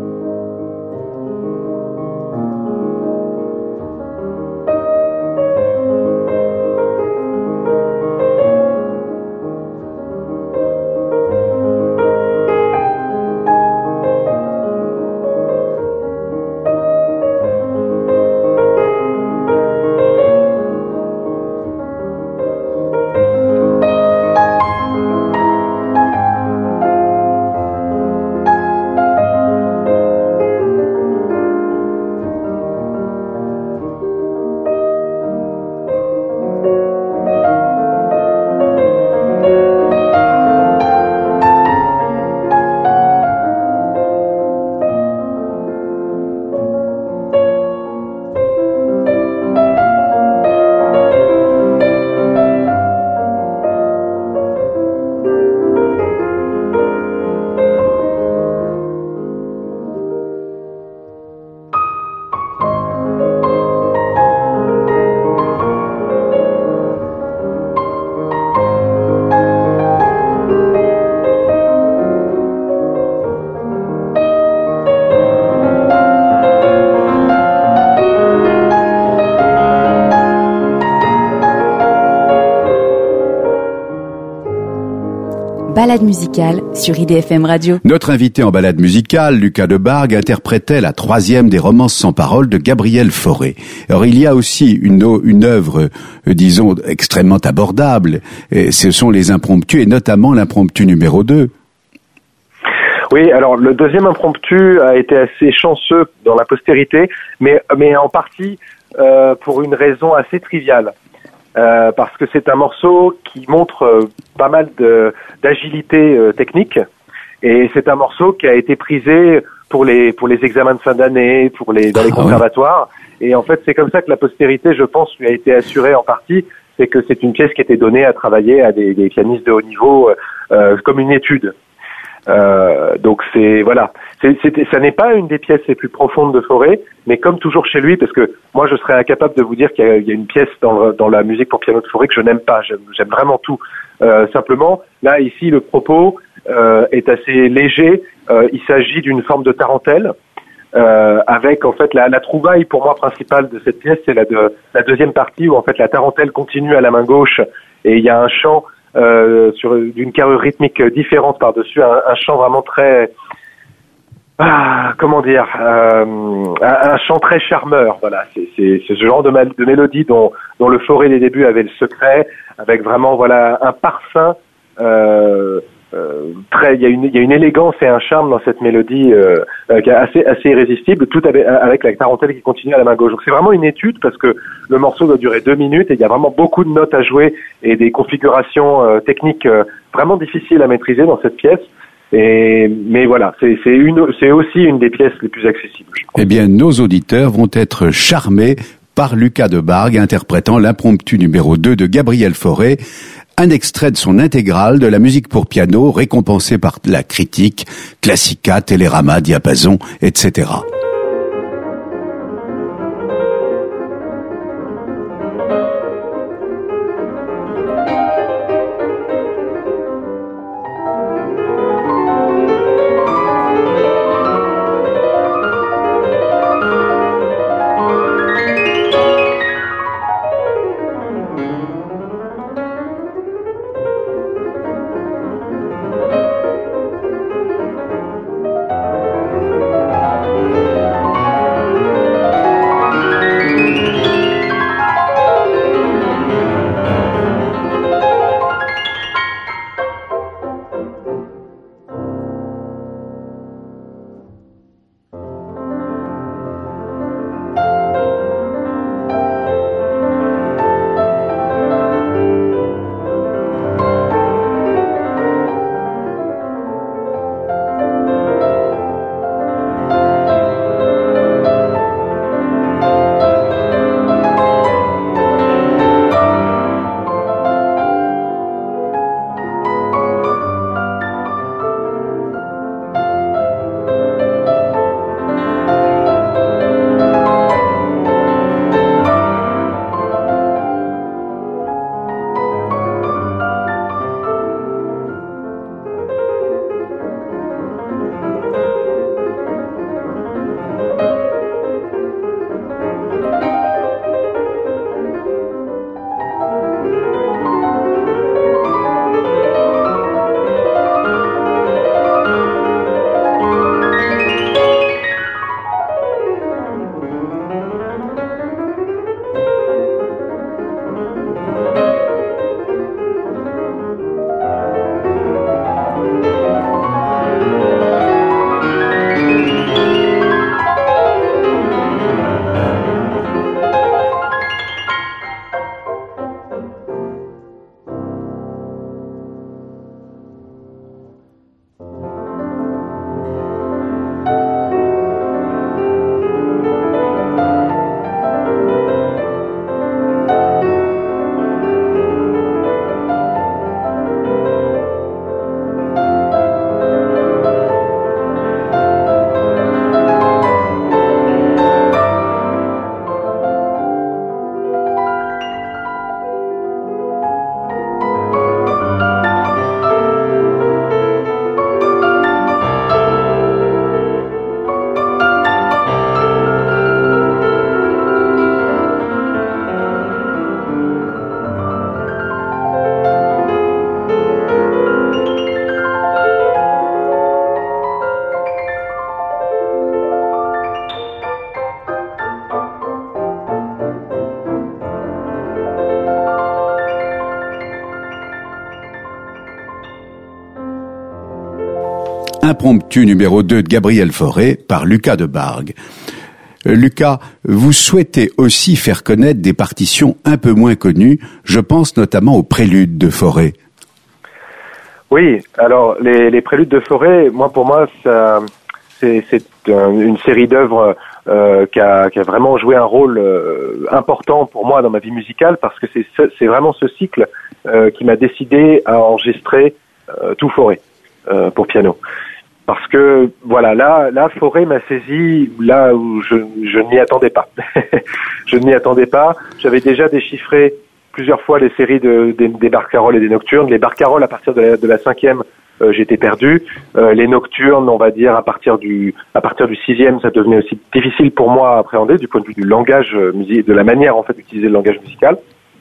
Balade musicale sur I D F M Radio. Notre invité en balade musicale, Lucas Debargue, interprétait la troisième des romances sans parole de Gabriel Fauré. Alors il y a aussi une, une œuvre, euh, disons, extrêmement abordable, et ce sont les impromptus, et notamment l'impromptu numéro deux. Oui, alors le deuxième impromptu a été assez chanceux dans la postérité, mais, mais en partie euh, pour une raison assez triviale. Euh, parce que c'est un morceau qui montre euh, pas mal de, d'agilité euh, technique, et c'est un morceau qui a été prisé pour les pour les examens de fin d'année, pour les dans les ah, conservatoires, ouais. Et en fait c'est comme ça que la postérité, je pense, lui a été assurée en partie, c'est que c'est une pièce qui était donnée à travailler à des, des pianistes de haut niveau euh, comme une étude. Euh, donc c'est voilà, c'est, c'était, ça n'est pas une des pièces les plus profondes de Fauré, mais comme toujours chez lui, parce que moi je serais incapable de vous dire qu'il y a, il y a une pièce dans, dans la musique pour piano de Fauré que je n'aime pas. J'aime, j'aime vraiment tout. Euh, simplement, là ici le propos euh, est assez léger. Euh, il s'agit d'une forme de tarentelle. Euh, avec en fait la, la trouvaille pour moi principale de cette pièce, c'est la, de, la deuxième partie où en fait la tarentelle continue à la main gauche et il y a un chant euh, sur d'une carrure rythmique différente par-dessus, un, un chant vraiment très ah, comment dire euh, un, un chant très charmeur. Voilà, c'est, c'est, c'est ce genre de, mal, de mélodie dont, dont le Fauré des débuts avait le secret, avec vraiment voilà un parfum. Euh, Euh, très, il y a une, il y a une élégance et un charme dans cette mélodie euh, euh, assez, assez irrésistible, tout avec, avec la tarentelle qui continue à la main gauche. Donc c'est vraiment une étude parce que le morceau doit durer deux minutes et il y a vraiment beaucoup de notes à jouer et des configurations euh, techniques euh, vraiment difficiles à maîtriser dans cette pièce. Et, mais voilà, c'est, c'est une, c'est aussi une des pièces les plus accessibles. Eh bien, nos auditeurs vont être charmés par Lucas Debargue interprétant l'impromptu numéro deux de Gabriel Fauré. Un extrait de son intégrale de la musique pour piano récompensée par la critique, Classica, Télérama, Diapason, et cetera. Impromptu numéro deux de Gabriel Fauré par Lucas Debargue. Euh, Lucas, vous souhaitez aussi faire connaître des partitions un peu moins connues, je pense notamment aux préludes de Fauré. Oui, alors les, les préludes de Fauré, moi pour moi, ça, c'est, c'est une série d'œuvres euh, qui, a, qui a vraiment joué un rôle euh, important pour moi dans ma vie musicale parce que c'est, c'est vraiment ce cycle euh, qui m'a décidé à enregistrer euh, tout Fauré euh, pour piano. parce que voilà, là, la forêt m'a saisi là où je, je n'y attendais pas. Je n'y attendais pas. J'avais déjà déchiffré plusieurs fois les séries de, des, des barcaroles et des nocturnes. Les barcaroles, à partir de la, de la cinquième, euh, j'étais perdu. Euh, les nocturnes, on va dire, à partir du à partir du sixième, ça devenait aussi difficile pour moi à appréhender du point de vue du langage musical, de la manière en fait d'utiliser le langage musical.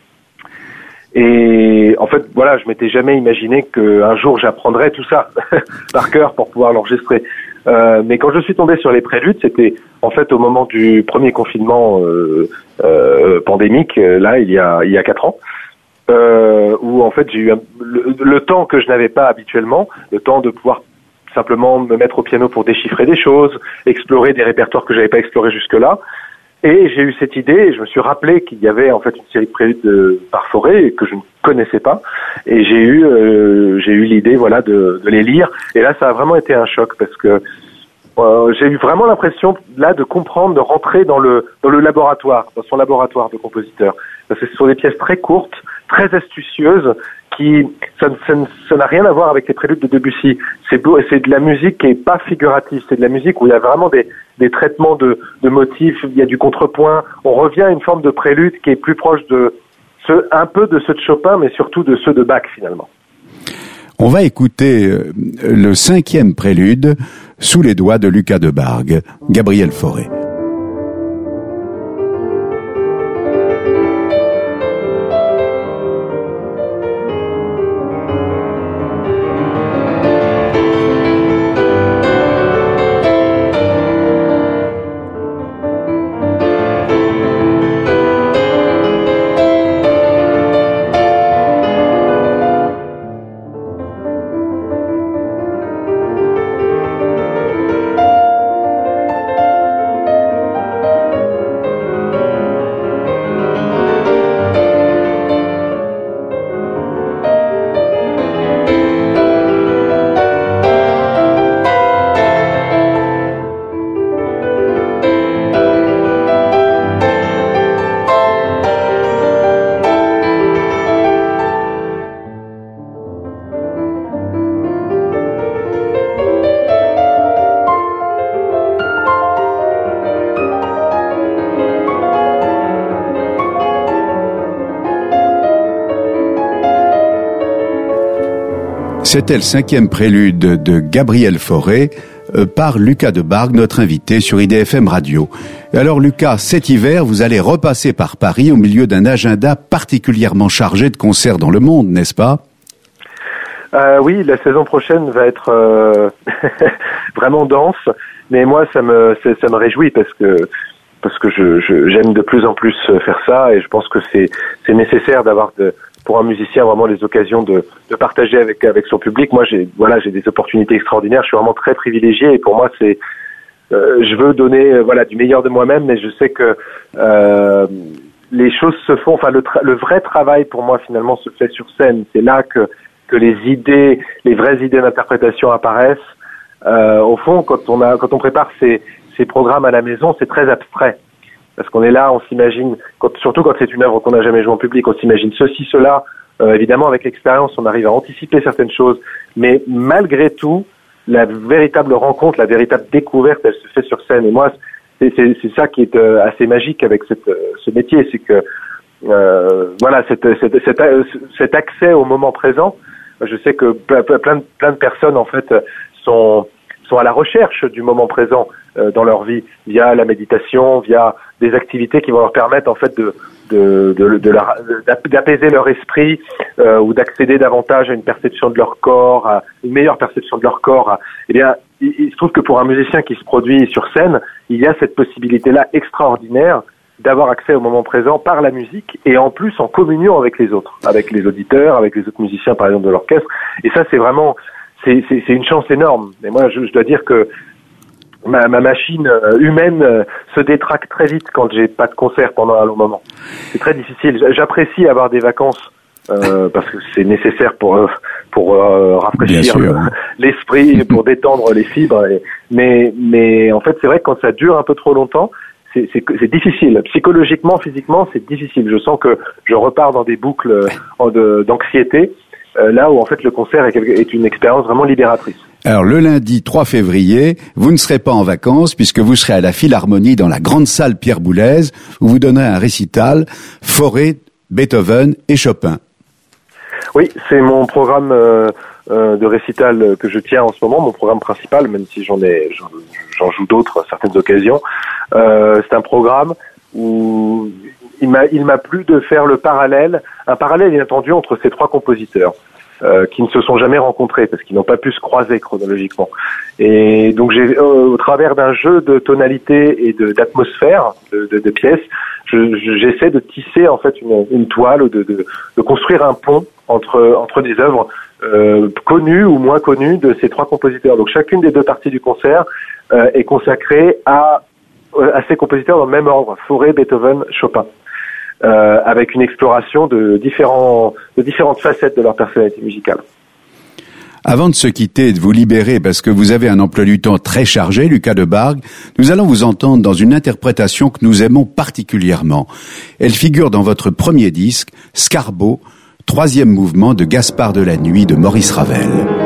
Et en fait, voilà, je m'étais jamais imaginé qu'un jour j'apprendrais tout ça par cœur pour pouvoir l'enregistrer. Euh, mais quand je suis tombé sur les préludes, c'était en fait au moment du premier confinement euh, euh, pandémique, là il y a il y a quatre ans, euh, où en fait j'ai eu un, le, le temps que je n'avais pas habituellement, le temps de pouvoir simplement me mettre au piano pour déchiffrer des choses, explorer des répertoires que j'avais pas explorés jusque-là. Et j'ai eu cette idée, et je me suis rappelé qu'il y avait en fait une série de préludes de, par forêt que je ne connaissais pas, et j'ai eu euh, j'ai eu l'idée voilà de, de les lire. Et là, ça a vraiment été un choc parce que euh, j'ai eu vraiment l'impression là de comprendre, de rentrer dans le dans le laboratoire, dans son laboratoire de compositeur. Parce que ce sont des pièces très courtes, très astucieuses, qui ça, ça, ça n'a rien à voir avec les préludes de Debussy. C'est beau, c'est de la musique qui est pas figurative, c'est de la musique où il y a vraiment des des traitements de, de motifs, il y a du contrepoint. On revient à une forme de prélude qui est plus proche de ce, un peu de ceux de Chopin, mais surtout de ceux de Bach finalement. On va écouter le cinquième prélude, Sous les doigts de Lucas de Bargue, Gabriel Fauré. C'était le cinquième prélude de Gabriel Fauré euh, par Lucas de Bargue, notre invité sur I D F M Radio. Et alors Lucas, cet hiver, vous allez repasser par Paris au milieu d'un agenda particulièrement chargé de concerts dans le monde, n'est-ce pas ? euh, Oui, la saison prochaine va être euh, vraiment dense, mais moi ça me ça, ça me réjouit parce que parce que je, je j'aime de plus en plus faire ça et je pense que c'est c'est nécessaire d'avoir de pour un musicien vraiment les occasions de, de partager avec avec son public. Moi j'ai voilà j'ai des opportunités extraordinaires, je suis vraiment très privilégié et pour moi c'est euh, je veux donner euh, voilà du meilleur de moi-même, mais je sais que euh, les choses se font, enfin le, tra- le vrai travail pour moi finalement se fait sur scène. C'est là que que les idées, les vraies idées d'interprétation apparaissent. Euh, au fond, quand on a quand on prépare ces ces programmes à la maison, c'est très abstrait. Parce qu'on est là, on s'imagine, quand, surtout quand c'est une œuvre qu'on n'a jamais jouée en public, on s'imagine ceci, cela. Euh, évidemment, avec l'expérience, on arrive à anticiper certaines choses. Mais malgré tout, la véritable rencontre, la véritable découverte, elle se fait sur scène. Et moi, c'est, c'est, c'est ça qui est euh, assez magique avec cette, euh, ce métier, c'est que euh, voilà, cette, cette, cet, cet accès au moment présent. Je sais que plein, plein, de, plein de personnes en fait sont sont à la recherche du moment présent euh, dans leur vie via la méditation, via des activités qui vont leur permettre en fait de de de, de leur, d'apaiser leur esprit euh, ou d'accéder davantage à une perception de leur corps, à une meilleure perception de leur corps. À, eh bien, il, il se trouve que pour un musicien qui se produit sur scène, il y a cette possibilité-là extraordinaire d'avoir accès au moment présent par la musique et en plus en communion avec les autres, avec les auditeurs, avec les autres musiciens par exemple de l'orchestre. Et ça c'est vraiment c'est c'est, c'est une chance énorme. Et moi je, je dois dire que ma, ma machine humaine se détraque très vite quand j'ai pas de concert pendant un long moment. C'est très difficile. J'apprécie avoir des vacances euh, parce que c'est nécessaire pour pour euh, rafraîchir le, l'esprit, pour détendre les fibres. Et, mais mais en fait c'est vrai que quand ça dure un peu trop longtemps, C'est, c'est, c'est difficile. Psychologiquement, physiquement, c'est difficile. Je sens que je repars dans des boucles de, d'anxiété, euh, là où en fait le concert est, est une expérience vraiment libératrice. Alors le lundi trois février, vous ne serez pas en vacances puisque vous serez à la Philharmonie dans la grande salle Pierre Boulez où vous donnerez un récital Fauré, Beethoven et Chopin. Oui, c'est mon programme euh, euh, de récital que je tiens en ce moment, mon programme principal, même si j'en ai, j'en, j'en joue d'autres à certaines occasions. Euh, c'est un programme où il m'a, il m'a plu de faire le parallèle, un parallèle inattendu entre ces trois compositeurs. Euh, qui ne se sont jamais rencontrés parce qu'ils n'ont pas pu se croiser chronologiquement. Et donc j'ai, euh, au travers d'un jeu de tonalité et de, d'atmosphère de, de, de pièces, je, je, j'essaie de tisser en fait une, une toile, de, de, de construire un pont entre entre des œuvres euh, connues ou moins connues de ces trois compositeurs. Donc chacune des deux parties du concert euh, est consacrée à à ces compositeurs dans le même ordre: Fauré, Beethoven, Chopin. Euh, avec une exploration de différents, de différentes facettes de leur personnalité musicale. Avant de se quitter et de vous libérer parce que vous avez un emploi du temps très chargé, Lucas de Bargue, nous allons vous entendre dans une interprétation que nous aimons particulièrement. Elle figure dans votre premier disque, Scarbo, troisième mouvement de Gaspard de la Nuit de Maurice Ravel.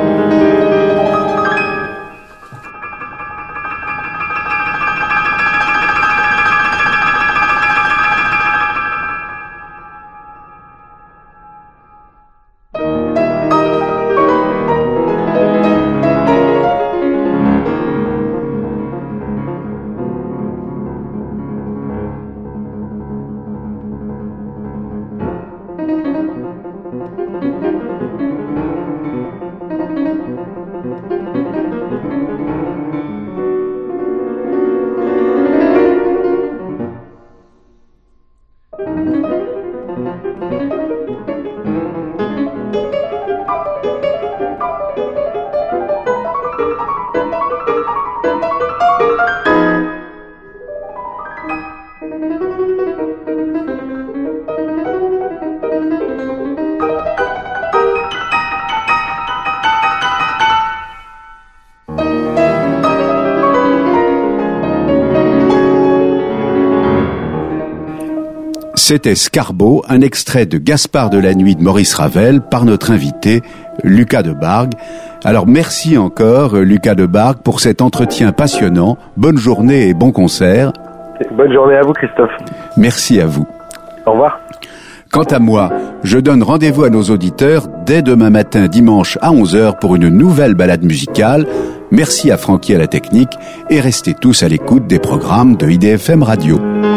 C'était Scarbo, un extrait de Gaspard de la Nuit de Maurice Ravel par notre invité Lucas de Bargue. Alors merci encore Lucas de Bargue pour cet entretien passionnant. Bonne journée et bon concert. Bonne journée à vous Christophe. Merci à vous. Au revoir. Quant à moi, je donne rendez-vous à nos auditeurs dès demain matin dimanche à onze heures pour une nouvelle balade musicale. Merci à Francky à la technique et restez tous à l'écoute des programmes de I D F M Radio.